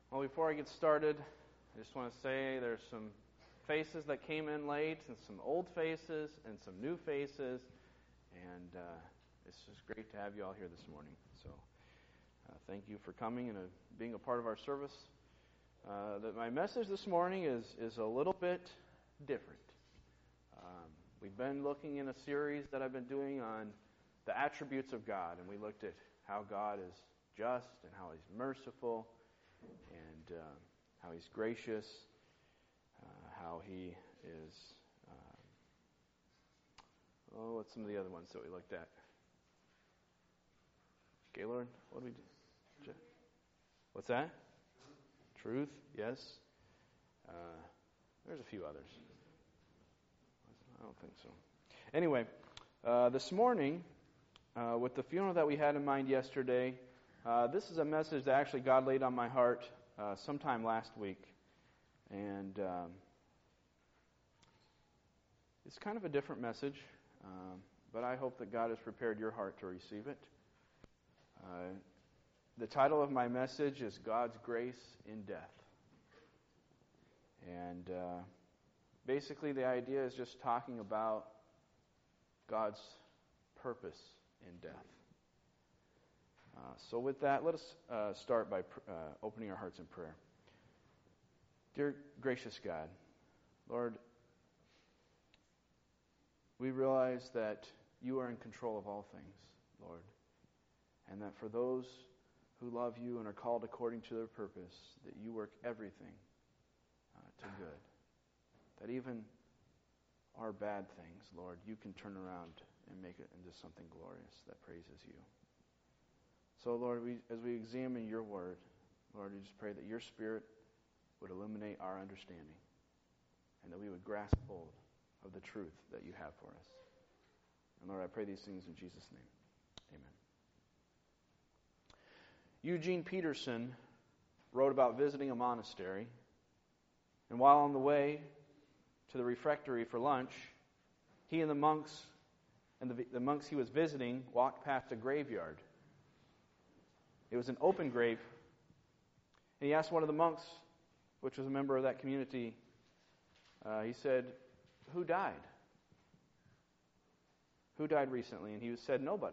Well, before I get started, I just want to say there's some faces that came in late, and some old faces, and some new faces, and it's just great to have you all here this morning. So, thank you for coming and being a part of our service. My message this morning is a little bit different. We've been looking in a series that I've been doing on the attributes of God, and we looked at how God is just and how He's merciful, and how He's gracious, how He is, what's some of the other ones that we looked at? Gaylord, what did we do? What's that? Truth, yes. There's a few others. I don't think so. Anyway, this morning, with the funeral that we had in mind yesterday, this is a message that actually God laid on my heart sometime last week. And it's kind of a different message, but I hope that God has prepared your heart to receive it. The title of my message is God's Grace in Death. And basically the idea is just talking about God's purpose in death. So with that, let us start by opening our hearts in prayer. Dear gracious God, Lord, we realize that You are in control of all things, Lord, and that for those who love You and are called according to their purpose, that You work everything to good. That even our bad things, Lord, You can turn around and make it into something glorious that praises You. So, Lord, as we examine Your Word, Lord, we just pray that Your Spirit would illuminate our understanding and that we would grasp hold of the truth that You have for us. And Lord, I pray these things in Jesus' name. Amen. Eugene Peterson wrote about visiting a monastery, and while on the way to the refectory for lunch, he and the monks he was visiting walked past a graveyard. It was an open grave, and he asked one of the monks, which was a member of that community, he said, "Who died? Who died recently?" And he said, "Nobody."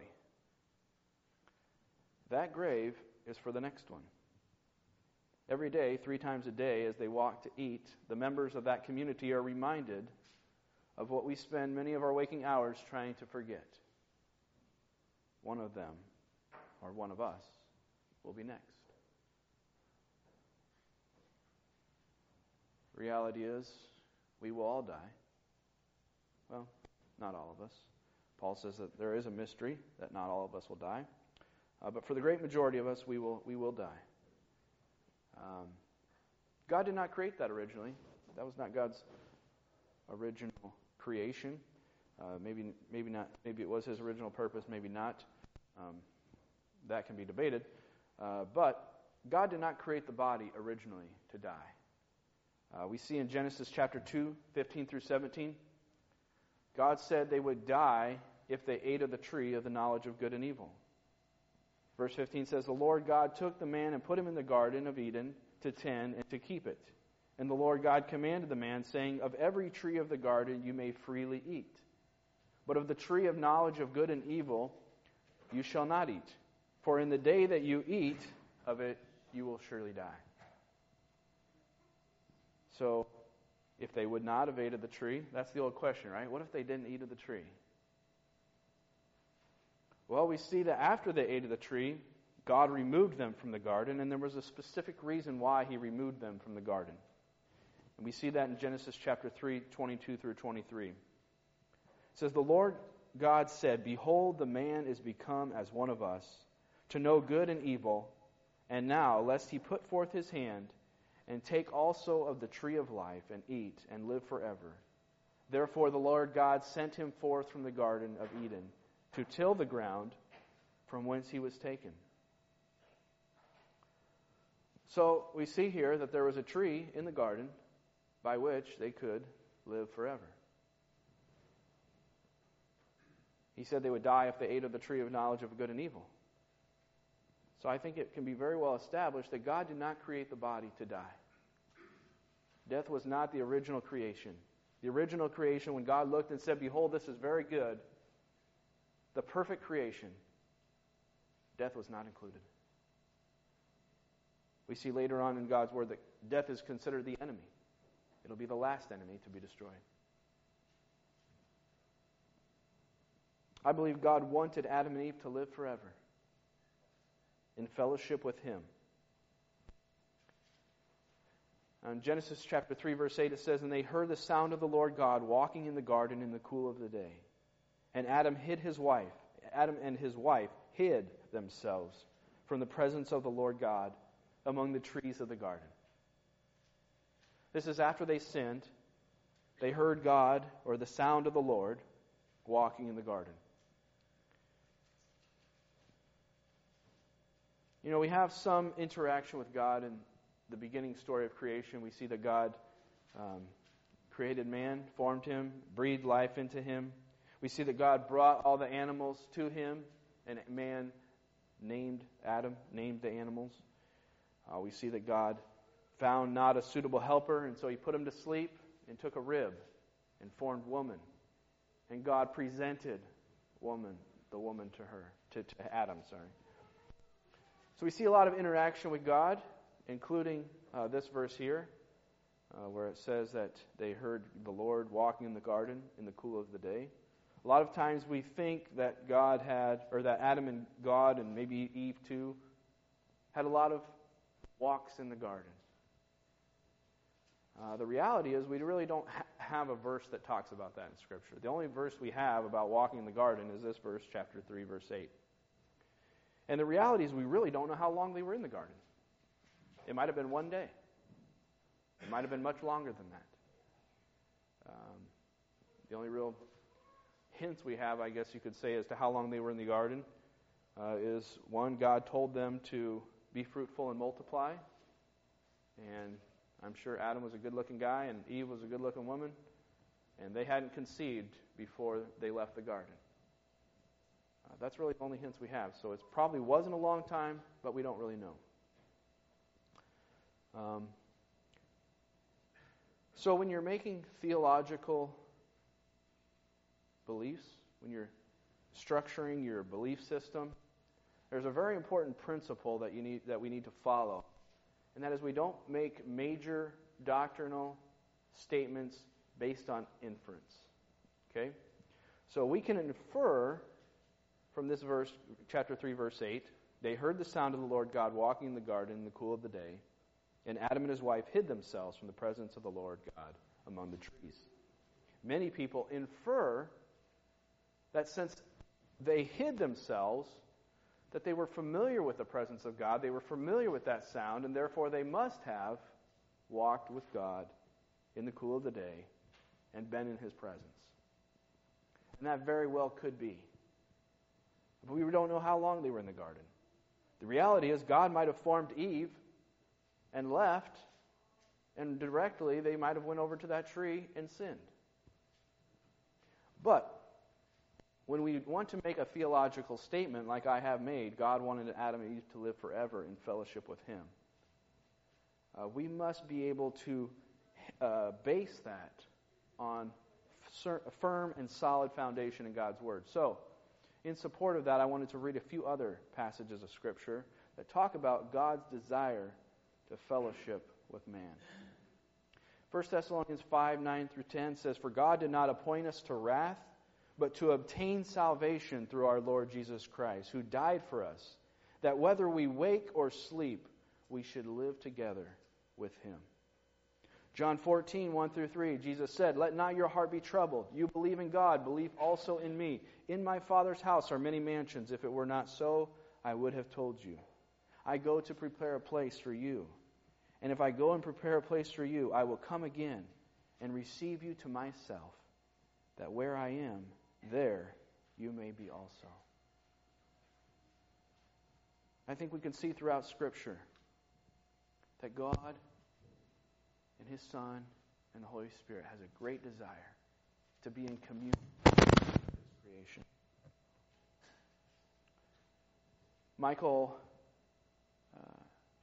That grave is for the next one. Every day, 3 times a day, as they walk to eat, the members of that community are reminded of what we spend many of our waking hours trying to forget. One of them, or one of us, will be next. Reality is, we will all die. Well, not all of us. Paul says that there is a mystery that not all of us will die. But for the great majority of us, we will die. God did not create that originally. That was not God's original creation. Maybe not. Maybe it was His original purpose. Maybe not. That can be debated. But God did not create the body originally to die. We see in Genesis chapter 2, 15 through 17, God said they would die if they ate of the tree of the knowledge of good and evil. Verse 15 says, "The Lord God took the man and put him in the garden of Eden to tend and to keep it. And the Lord God commanded the man, saying, Of every tree of the garden you may freely eat. But of the tree of knowledge of good and evil you shall not eat. For in the day that you eat of it, you will surely die." So, if they would not have ate of the tree, that's the old question, right? What if they didn't eat of the tree? Well, we see that after they ate of the tree, God removed them from the garden, and there was a specific reason why He removed them from the garden. And we see that in Genesis chapter 3, 22 through 23. It says, "The Lord God said, Behold, the man is become as one of us, to know good and evil. And now, lest he put forth his hand, and take also of the tree of life, and eat, and live forever. Therefore the Lord God sent him forth from the garden of Eden, to till the ground from whence he was taken." So we see here that there was a tree in the garden by which they could live forever. He said they would die if they ate of the tree of knowledge of good and evil. So I think it can be very well established that God did not create the body to die. Death was not the original creation. The original creation, when God looked and said, "Behold, this is very good," the perfect creation, death was not included. We see later on in God's Word that death is considered the enemy. It'll be the last enemy to be destroyed. I believe God wanted Adam and Eve to live forever in fellowship with Him. In Genesis chapter 3, verse 8, it says, "And they heard the sound of the Lord God walking in the garden in the cool of the day. And Adam and his wife hid themselves from the presence of the Lord God among the trees of the garden." This is after they sinned. They heard God, or the sound of the Lord, walking in the garden. You know, we have some interaction with God in the beginning story of creation. We see that God created man, formed him, breathed life into him. We see that God brought all the animals to him, and man named the animals. We see that God found not a suitable helper, and so He put him to sleep and took a rib and formed woman. And God presented the woman to Adam. So we see a lot of interaction with God, including this verse here, where it says that they heard the Lord walking in the garden in the cool of the day. A lot of times we think that that Adam and God, and maybe Eve too, had a lot of walks in the garden. The reality is we really don't have a verse that talks about that in Scripture. The only verse we have about walking in the garden is this verse, chapter 3, verse 8. And the reality is we really don't know how long they were in the garden. It might have been one day. It might have been much longer than that. The only real hints we have, I guess you could say, as to how long they were in the garden is, one, God told them to be fruitful and multiply. And I'm sure Adam was a good-looking guy and Eve was a good-looking woman. And they hadn't conceived before they left the garden. That's really the only hints we have. So it probably wasn't a long time, but we don't really know. So when you're making theological beliefs, when you're structuring your belief system, there's a very important principle that we need to follow. And that is, we don't make major doctrinal statements based on inference. Okay? So we can infer from this verse, chapter 3, verse 8, they heard the sound of the Lord God walking in the garden in the cool of the day, and Adam and his wife hid themselves from the presence of the Lord God among the trees. Many people infer that since they hid themselves, that they were familiar with the presence of God, they were familiar with that sound, and therefore they must have walked with God in the cool of the day and been in His presence. And that very well could be. But we don't know how long they were in the garden. The reality is God might have formed Eve and left, and directly they might have went over to that tree and sinned. But when we want to make a theological statement like I have made, God wanted Adam and Eve to live forever in fellowship with Him. We must be able to base that on a firm and solid foundation in God's Word. So, in support of that, I wanted to read a few other passages of Scripture that talk about God's desire to fellowship with man. 1 Thessalonians 5, 9 through 10 says, "For God did not appoint us to wrath, but to obtain salvation through our Lord Jesus Christ, who died for us, that whether we wake or sleep, we should live together with Him." John 14, 1 through 3, Jesus said, "Let not your heart be troubled. You believe in God, believe also in me. In my Father's house are many mansions. If it were not so, I would have told you. I go to prepare a place for you. And if I go and prepare a place for you, I will come again and receive you to myself, that where I am, there you may be also." I think we can see throughout Scripture that God and His Son and the Holy Spirit has a great desire to be in communion with His creation. Michael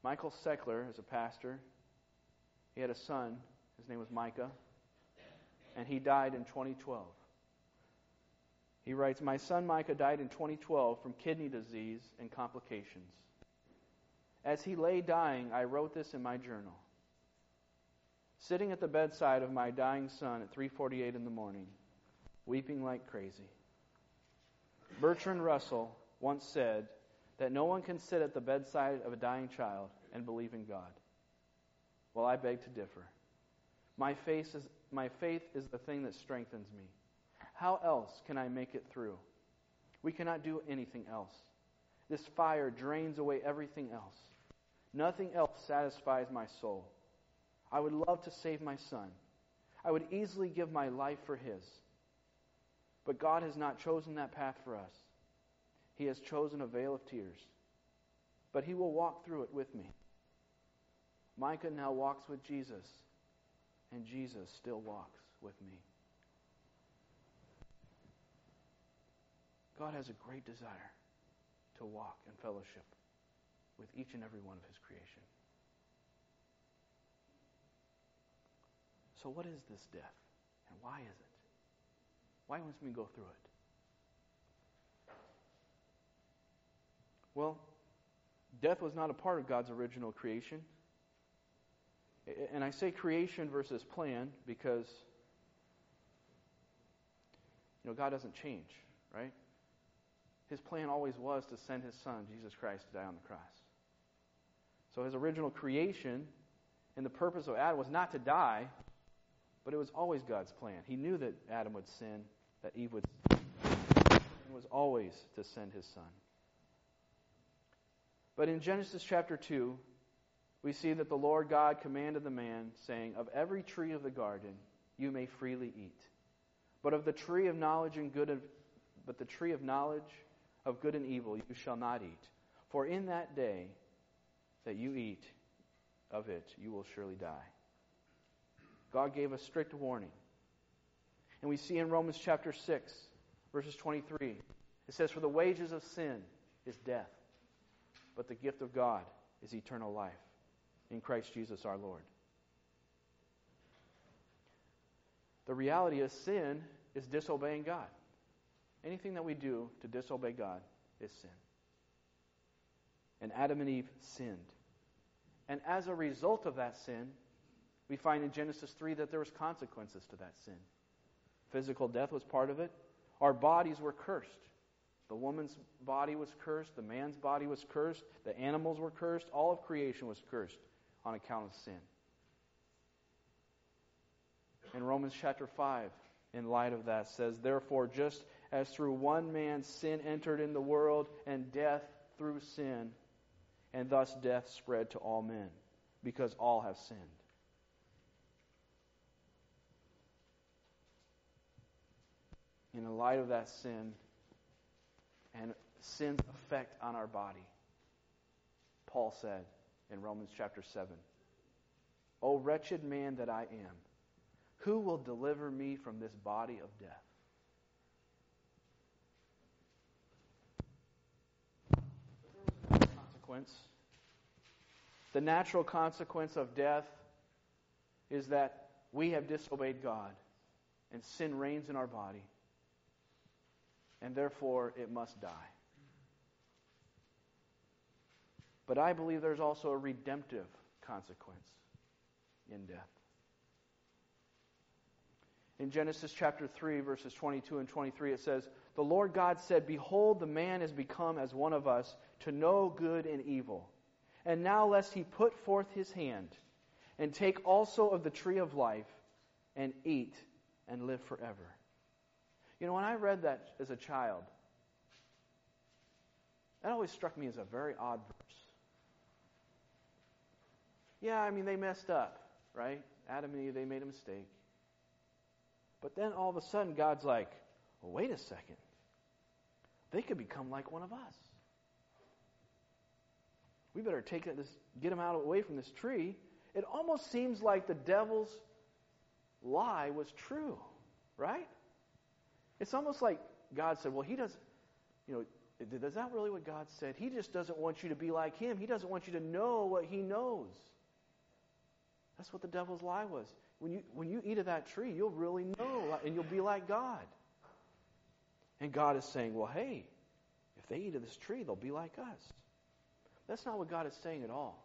Michael Seckler is a pastor. He had a son. His name was Micah. And he died in 2012. He writes, "My son Micah died in 2012 from kidney disease and complications. As he lay dying, I wrote this in my journal. Sitting at the bedside of my dying son at 3:48 in the morning, weeping like crazy. Bertrand Russell once said that no one can sit at the bedside of a dying child and believe in God. Well, I beg to differ. My faith is the thing that strengthens me. How else can I make it through? We cannot do anything else. This fire drains away everything else. Nothing else satisfies my soul. I would love to save my son. I would easily give my life for his. But God has not chosen that path for us. He has chosen a vale of tears. But He will walk through it with me. Micah now walks with Jesus, and Jesus still walks with me." God has a great desire to walk in fellowship with each and every one of His creation. So what is this death? And why is it? Why must we go through it? Well, death was not a part of God's original creation. And I say creation versus plan because, God doesn't change, right? His plan always was to send His Son, Jesus Christ, to die on the cross. So His original creation and the purpose of Adam was not to die, but it was always God's plan. He knew that Adam would sin, that Eve would sin. It was always to send His Son. But in Genesis chapter 2, we see that the Lord God commanded the man, saying, "Of every tree of the garden you may freely eat, but of the tree of knowledge of good and evil you shall not eat. For in that day that you eat of it, you will surely die." God gave a strict warning. And we see in Romans chapter 6, verses 23, it says, "For the wages of sin is death, but the gift of God is eternal life in Christ Jesus our Lord." The reality is sin is disobeying God. Anything that we do to disobey God is sin. And Adam and Eve sinned. And as a result of that sin, we find in Genesis 3 that there was consequences to that sin. Physical death was part of it. Our bodies were cursed. The woman's body was cursed. The man's body was cursed. The animals were cursed. All of creation was cursed on account of sin. And Romans chapter 5, in light of that, says, "Therefore, just as through one man sin entered in the world, and death through sin, and thus death spread to all men, because all have sinned." In the light of that sin and sin's effect on our body, Paul said in Romans chapter 7, "O wretched man that I am, who will deliver me from this body of death?" Consequence. The natural consequence of death is that we have disobeyed God, and sin reigns in our body, and therefore it must die. But I believe there's also a redemptive consequence in death. In Genesis chapter 3, verses 22 and 23, it says, "The Lord God said, Behold, the man is become as one of us, to know good and evil. And now lest he put forth his hand, and take also of the tree of life, and eat, and live forever." When I read that as a child, that always struck me as a very odd verse. Yeah, they messed up, right? Adam and Eve, they made a mistake. But then all of a sudden, God's like, well, wait a second. They could become like one of us. We better get them away from this tree. It almost seems like the devil's lie was true, right? It's almost like God said, well, he does, is that really what God said? He just doesn't want you to be like Him. He doesn't want you to know what He knows. That's what the devil's lie was. When you eat of that tree, you'll really know, and you'll be like God. And God is saying, well, hey, if they eat of this tree, they'll be like us. That's not what God is saying at all.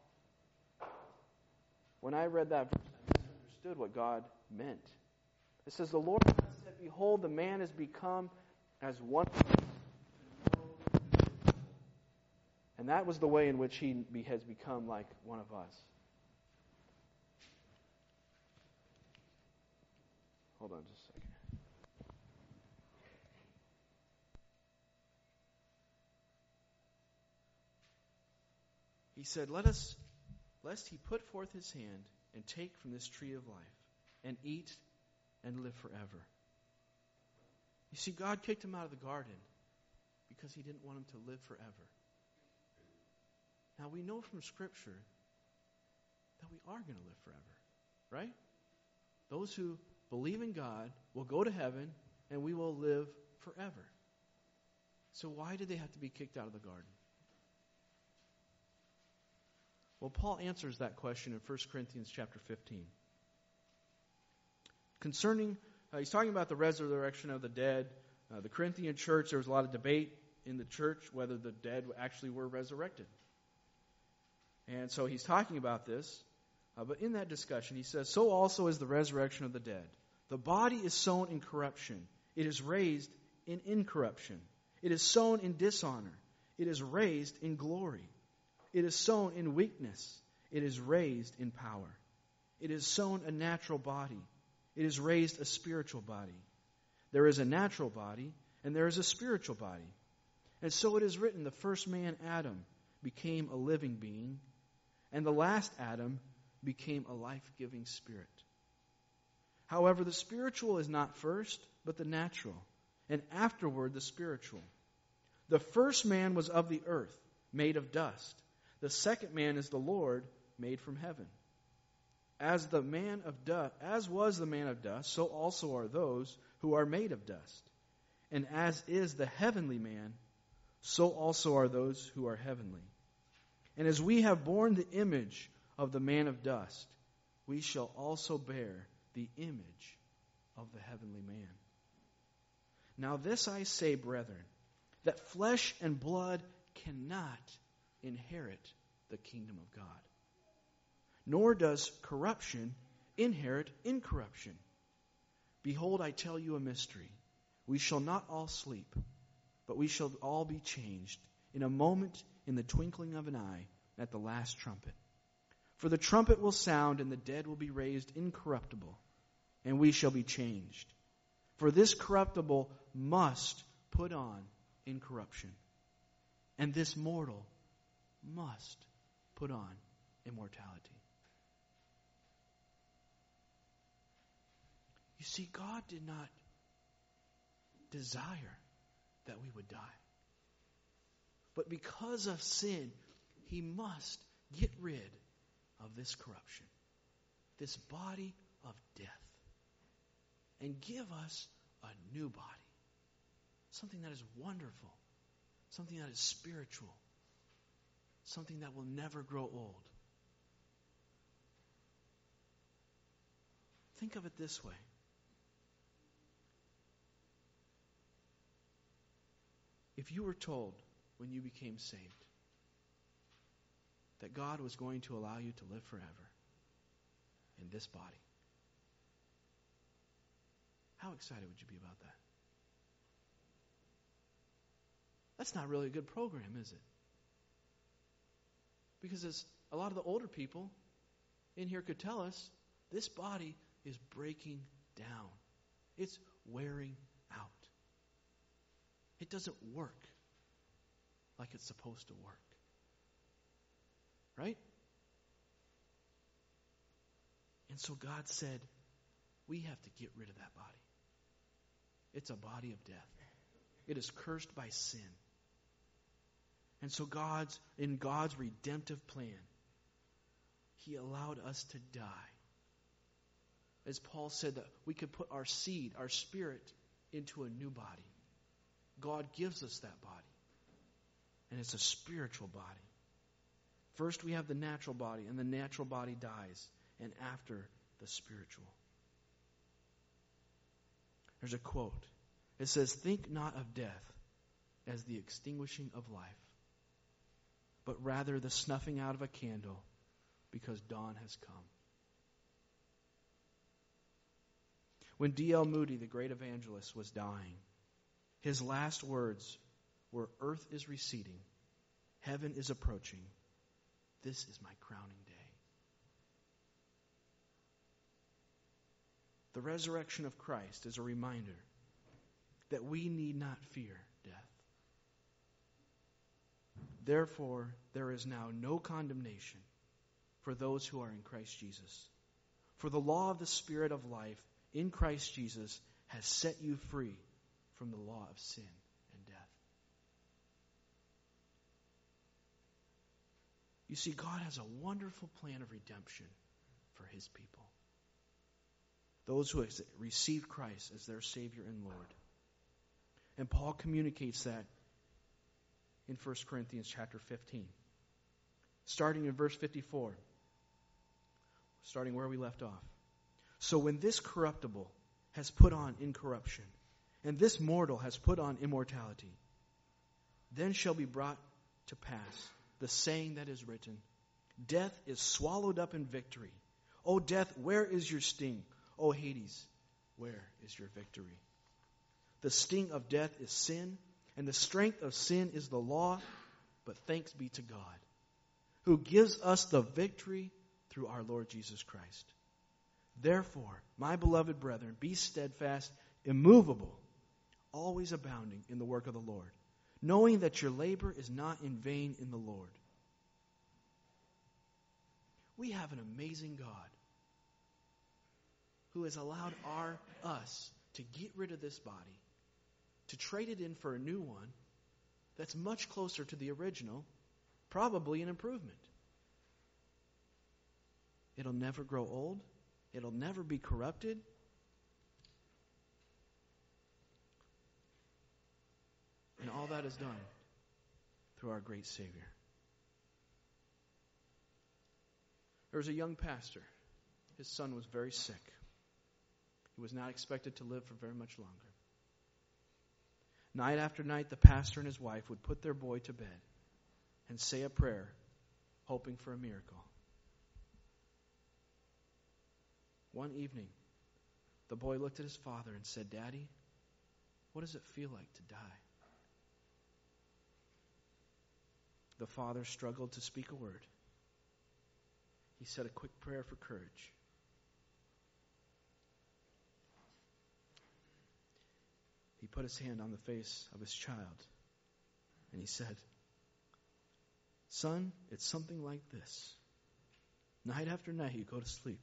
When I read that verse, I misunderstood what God meant. It says, the Lord said, behold, the man has become as one of us. And that was the way in which he has become like one of us. Hold on just a second. He said, lest he put forth his hand and take from this tree of life and eat and live forever. You see, God kicked him out of the garden because He didn't want him to live forever. Now, we know from Scripture that we are going to live forever, right? Those who believe in God will go to heaven and we will live forever. So why did they have to be kicked out of the garden? Well, Paul answers that question in 1 Corinthians chapter 15. Concerning, he's talking about the resurrection of the dead. The Corinthian church, there was a lot of debate in the church whether the dead actually were resurrected. And so he's talking about this. But in that discussion, he says, so also is the resurrection of the dead. The body is sown in corruption. It is raised in incorruption. It is sown in dishonor. It is raised in glory. It is sown in weakness. It is raised in power. It is sown a natural body. It is raised a spiritual body. There is a natural body, and there is a spiritual body. And so it is written, the first man, Adam, became a living being, and the last Adam became a life-giving spirit. However, the spiritual is not first, but the natural, and afterward the spiritual. The first man was of the earth, made of dust. The second man is the Lord, made from heaven. As was the man of dust, so also are those who are made of dust. And as is the heavenly man, so also are those who are heavenly. And as we have borne the image of the man of dust, we shall also bear the image of the heavenly man. Now this I say, brethren, that flesh and blood cannot inherit the kingdom of God, nor does corruption inherit incorruption. Behold, I tell you a mystery. We shall not all sleep, but we shall all be changed in a moment, in the twinkling of an eye, at the last trumpet. For the trumpet will sound, and the dead will be raised incorruptible, and we shall be changed. For this corruptible must put on incorruption, and this mortal must put on immortality. You see, God did not desire that we would die. But because of sin, He must get rid of this corruption, this body of death, and give us a new body. Something that is wonderful, something that is spiritual, something that will never grow old. Think of it this way. If you were told when you became saved that God was going to allow you to live forever in this body, how excited would you be about that? That's not really a good program, is it? Because as a lot of the older people in here could tell us, this body is breaking down. It's wearing out. It doesn't work like it's supposed to work. Right? And so God said, we have to get rid of that body. It's a body of death. It is cursed by sin. And so in God's redemptive plan, He allowed us to die. As Paul said, that we could put our seed, our spirit, into a new body. God gives us that body. and it's a spiritual body. First we have the natural body, and the natural body dies, and after the spiritual. There's a quote. It says, "Think not of death as the extinguishing of life, but rather the snuffing out of a candle, because dawn has come." When D.L. Moody, the great evangelist, was dying, his last words were, "Earth is receding, heaven is approaching. This is my crowning day." The resurrection of Christ is a reminder that we need not fear death. Therefore, there is now no condemnation for those who are in Christ Jesus. For the law of the Spirit of life in Christ Jesus has set you free from the law of sin and death. You see, God has a wonderful plan of redemption for His people. Those who have received Christ as their Savior and Lord. And Paul communicates that in 1 Corinthians chapter 15. Starting in verse 54. Starting where we left off. "So when this corruptible has put on incorruption, and this mortal has put on immortality, then shall be brought to pass the saying that is written, Death is swallowed up in victory. O death, where is your sting? O Hades, where is your victory? The sting of death is sin, and the strength of sin is the law, but thanks be to God, who gives us the victory through our Lord Jesus Christ. Therefore, my beloved brethren, be steadfast, immovable, always abounding in the work of the Lord, knowing that your labor is not in vain in the Lord." We have an amazing God who has allowed us to get rid of this body, to trade it in for a new one that's much closer to the original, probably an improvement. It'll never grow old. It'll never be corrupted. And all that is done through our great Savior. There was a young pastor. His son was very sick. He was not expected to live for very much longer. Night after night, the pastor and his wife would put their boy to bed and say a prayer, hoping for a miracle. One evening, the boy looked at his father and said, "Daddy, what does it feel like to die?" The father struggled to speak a word. He said a quick prayer for courage. He put his hand on the face of his child, and he said, "Son, it's something like this. Night after night you go to sleep.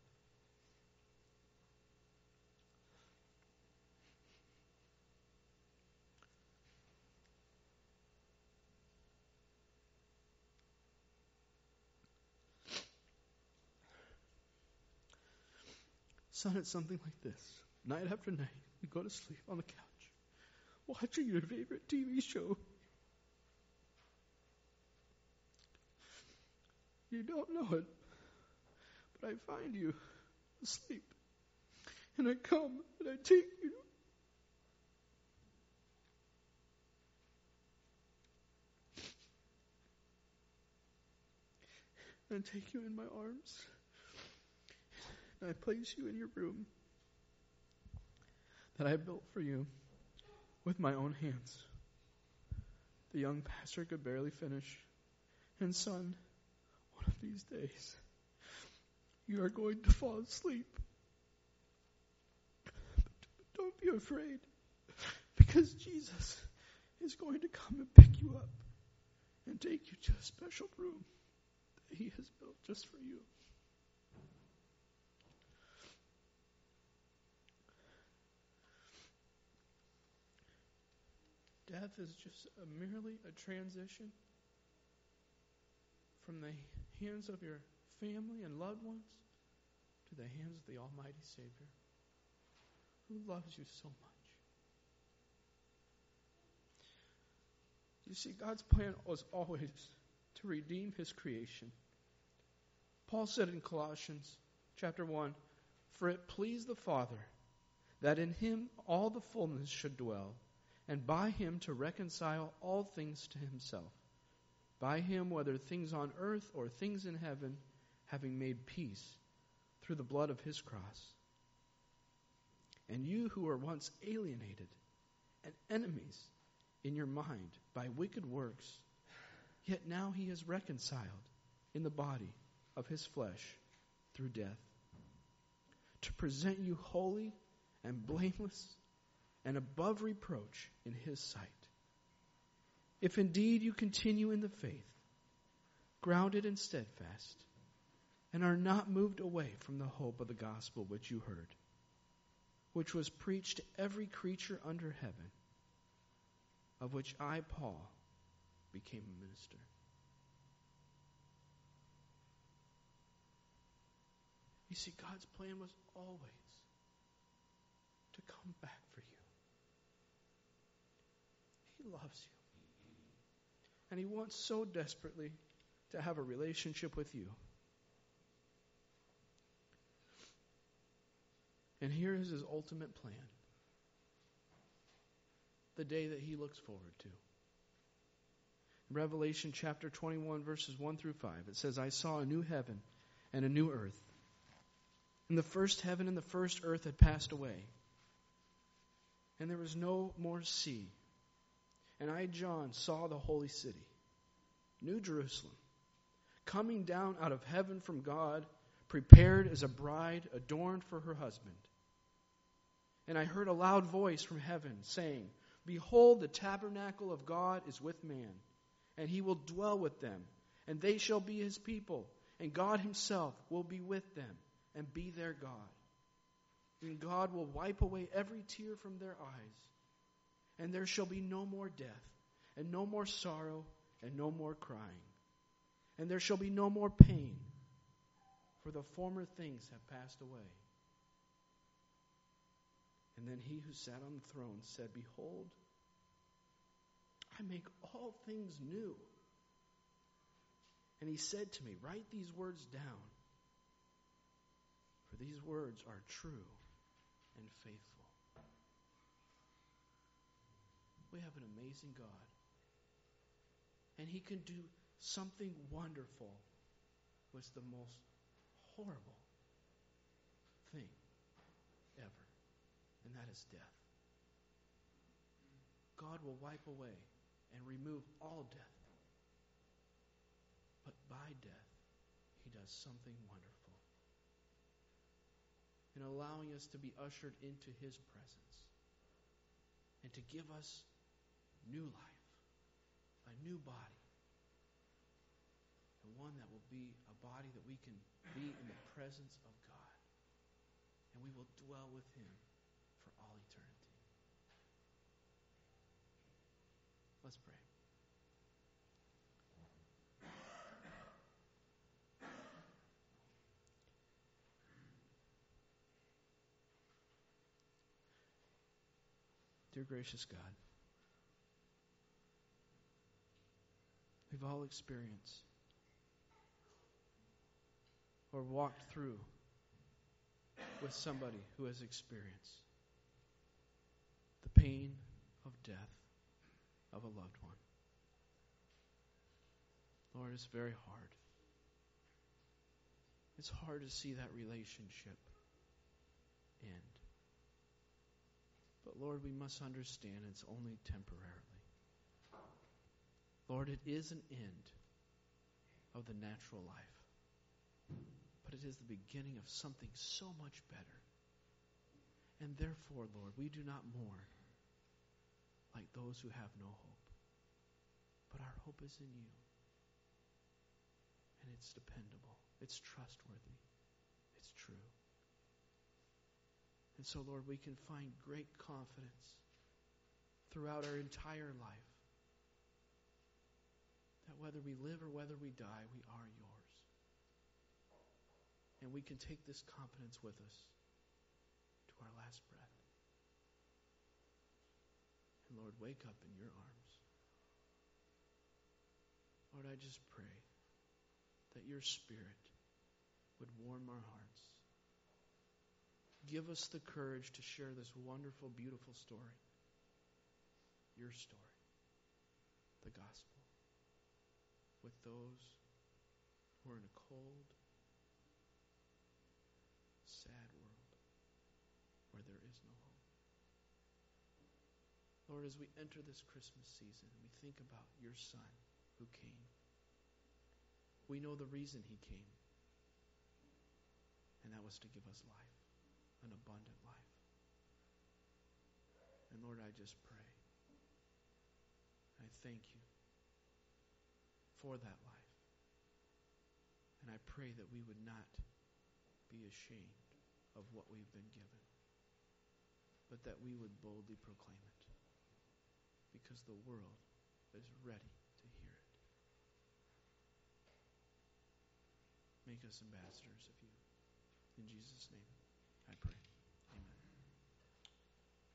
Son, it's something like this. Night after night, you go to sleep on the couch, watching your favorite TV show. You don't know it, but I find you asleep, and I come and I take you. And I take you in my arms. And I place you in your room that I built for you with my own hands." The young pastor could barely finish. "And son, one of these days, you are going to fall asleep. But don't be afraid, because Jesus is going to come and pick you up and take you to a special room that He has built just for you." Death is just merely a transition from the hands of your family and loved ones to the hands of the Almighty Savior, who loves you so much. You see, God's plan was always to redeem his creation. Paul said in Colossians chapter 1, "For it pleased the Father that in him all the fullness should dwell, and by him to reconcile all things to himself. By him, whether things on earth or things in heaven, having made peace through the blood of his cross. And you who were once alienated and enemies in your mind by wicked works, yet now he is reconciled in the body of his flesh through death, to present you holy and blameless and above reproach in his sight. If indeed you continue in the faith, grounded and steadfast, and are not moved away from the hope of the gospel which you heard, which was preached to every creature under heaven, of which I, Paul, became a minister." You see, God's plan was always to come back for you. He loves you. And he wants so desperately to have a relationship with you. And here is his ultimate plan. The day that he looks forward to. In Revelation chapter 21, verses 1 through 5, it says, "I saw a new heaven and a new earth. And the first heaven and the first earth had passed away. And there was no more sea. And I, John, saw the holy city, New Jerusalem, coming down out of heaven from God, prepared as a bride adorned for her husband. And I heard a loud voice from heaven saying, 'Behold, the tabernacle of God is with man, and he will dwell with them, and they shall be his people, and God himself will be with them and be their God. And God will wipe away every tear from their eyes, and there shall be no more death, and no more sorrow, and no more crying. And there shall be no more pain, for the former things have passed away.' And then he who sat on the throne said, 'Behold, I make all things new.' And he said to me, 'Write these words down, for these words are true and faithful.'" We have an amazing God. And he can do something wonderful with the most horrible thing ever. And that is death. God will wipe away and remove all death. But by death, he does something wonderful. In allowing us to be ushered into his presence. And to give us new life. A new body. And one that will be a body that we can be in the presence of God. And we will dwell with him for all eternity. Let's pray. Dear gracious God, we've all experienced or walked through with somebody who has experienced the pain of death of a loved one. Lord, it's very hard. It's hard to see that relationship end. But Lord, we must understand it's only temporarily. Lord, it is an end of the natural life. But it is the beginning of something so much better. And therefore, Lord, we do not mourn like those who have no hope. But our hope is in you. And it's dependable. It's trustworthy. It's true. And so, Lord, we can find great confidence throughout our entire life that whether we live or whether we die, we are yours. And we can take this confidence with us to our last breath. And Lord, wake up in your arms. Lord, I just pray that your Spirit would warm our hearts. Give us the courage to share this wonderful, beautiful story. Your story. The gospel. With those who are in a cold, sad world where there is no hope. Lord, as we enter this Christmas season, we think about your Son who came. We know the reason he came, and that was to give us life, an abundant life. And Lord, I just pray. I thank you for that life. And I pray that we would not be ashamed of what we've been given, but that we would boldly proclaim it, because the world is ready to hear it. Make us ambassadors of you. In Jesus' name.